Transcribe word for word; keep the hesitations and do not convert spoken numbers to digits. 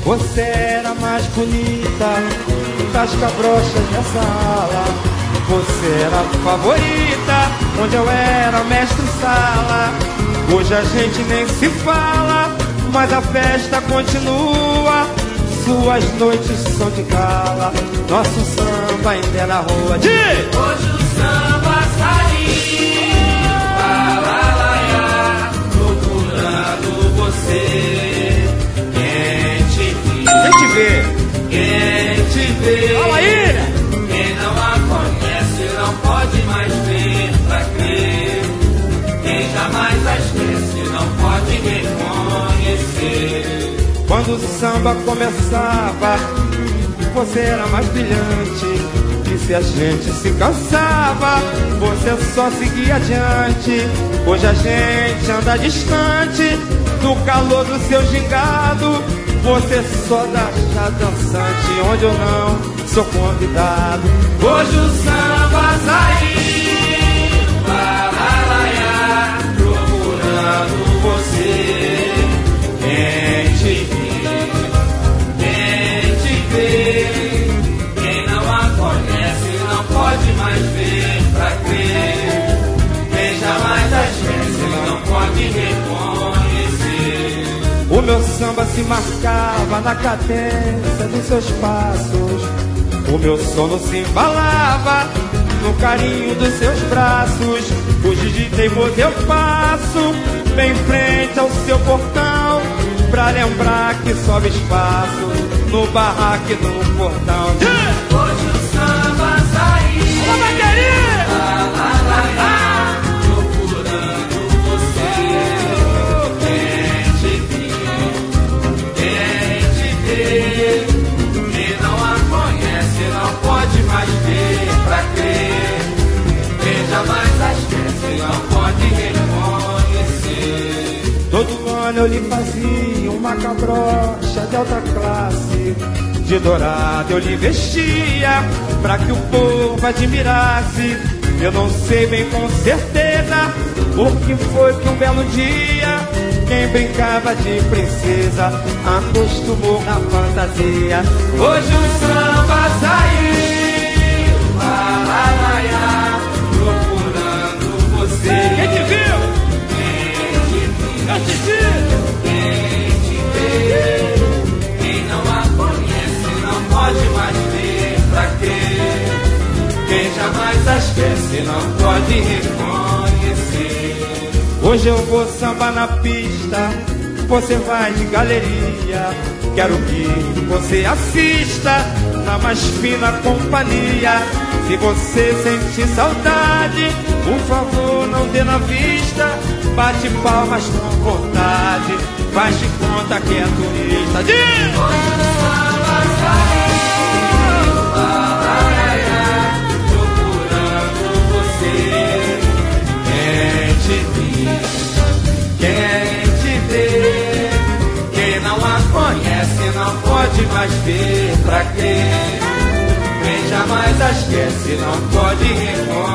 Você era mais bonita das cabrochas dessa ala. Você era a favorita, onde eu era mestre-sala. Hoje a gente nem se fala, mas a festa continua. Suas noites são de gala, nosso samba ainda é na rua. De... Hoje o samba saiu, balalaiá, procurando você. Quem te viu? Quem te vê? Quem te vê? Fala aí! Quem não a conhece não pode mais ver pra crer. Quem jamais a esquece não pode reconhecer. Quando o samba começava, você era mais brilhante. E se a gente se cansava, você só seguia adiante. Hoje a gente anda distante do calor do seu gingado. Você só dá chá dançante, onde eu não sou convidado. Hoje o samba saiu, balalaiá, procurando você. Quem te viu, quem te vê, quem não a conhece não pode mais ver pra crer. Quem jamais a esquece não pode reconhecer. O meu samba se marcava na cadência dos seus passos. O meu sono se embalava no carinho dos seus braços. Hoje de teimoso eu passo bem em frente ao seu portão, pra lembrar que sobe espaço no barraco e no portão. Hoje o samba saiu, balalaiá, procurando você. Quem te viu, quem te vê, quem não a conhece não pode mais ver pra crer. Quem jamais a esquece não pode reconhecer. Todo ano eu lhe fazia uma cabrocha de alta classe. De dourado eu lhe vestia, pra que o povo admirasse. Eu não sei bem com certeza por que foi que um belo dia quem brincava de princesa acostumou na fantasia. Hoje o samba saiu, balalaiá, procurando você. Quem te viu? Quem te viu? Eu te vi! Quem te vê, quem não a conhece não pode mais ver pra crer. Quem jamais a esquece não pode reconhecer. Hoje eu vou sambar na pista, você vai de galeria. Quero que você assista na mais fina companhia. Se você sentir saudade, por favor não dê na vista. Bate palmas com vontade, faz de conta que é turista. De... Hoje o samba saiu, balalaiá, procurando você. Quem te viu, quem te vê, quem não a conhece não pode mais ver pra crer. Quem jamais a esquece não pode reconhecer.